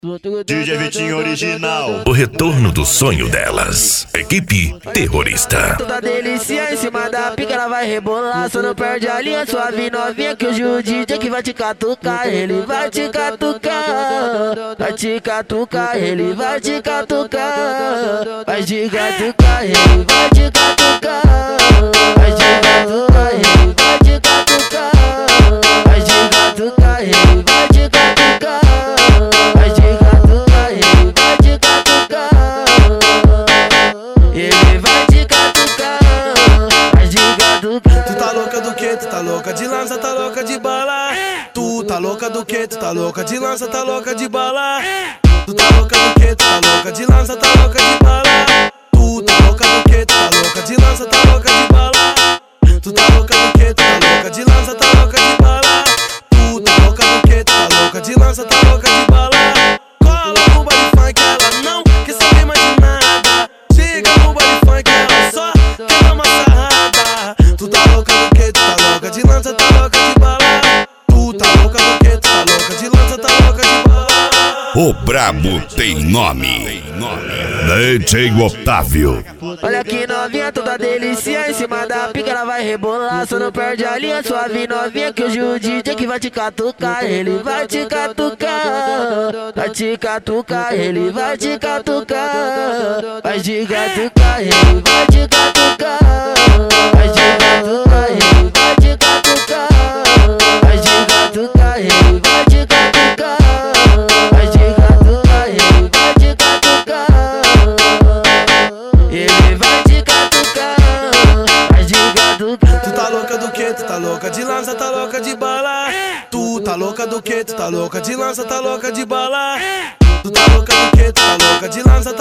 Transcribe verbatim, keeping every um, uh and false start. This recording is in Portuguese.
D J Vitinho original. O retorno do sonho delas. Equipe terrorista. Toda delícia em cima da pica, ela vai rebolar. Só não perde a linha, suave novinha, que hoje o D J que vai te catucar. Ele vai te catucar, vai te catucar, ele vai te catucar. Vai te catucar, ele vai te catucar. Vai te catucar, ele vai te catucar. Vai te catucar, ele vai te catucar. Vai te catucar, ele vai te catucar. Ele vai te catucar, vai te catucar. Tu tá louca do que? Tu tá louca de lança, tá louca de bala. Tu tá louca do que? Tu tá louca de lança, tá louca de bala. Tu tá louca do que? Tu tá louca de lança, tá louca de bala. Tu tá louca do que? Tu tá louca de lança, tá louca de bala. Tu tá louca do que? Tu tá louca de lança, tá louca de bala. Tu tá louca do que? Tu tá louca de lança, tá louca de bala. Cola no baile funk, ela não quer saber mais de nada. Chega no baile funk, ela só quer dar uma sarrada. Tu tá louca do que? Tu tá louca de lança, tá louca de bala. Tu tá louca do que? Tu tá louca de lança, tá louca de bala. O brabo tem nome. D J Otávio. Olha que novinha, toda delícia em cima da pica, ela vai rebolar. Só não perde a linha, suave novinha, que hoje o D J que vai te catucar. Ele vai te catucar, vai te catucar, ele vai te catucar. Vai te catucar, ele vai te catucar. Vai te catucar, ele vai te catucar. Vai te catucar, ele vai te catucar. Vai te catucar, ele vai te catucar. Ele vai te catucar, vai te catucar. Tu tá louca do que? Tu tá louca de lança, tá louca de bala. Tu tá louca do que? Tu tá louca de lança, tá louca de bala. Tu tá louca do que? Tu tá louca de lança, tá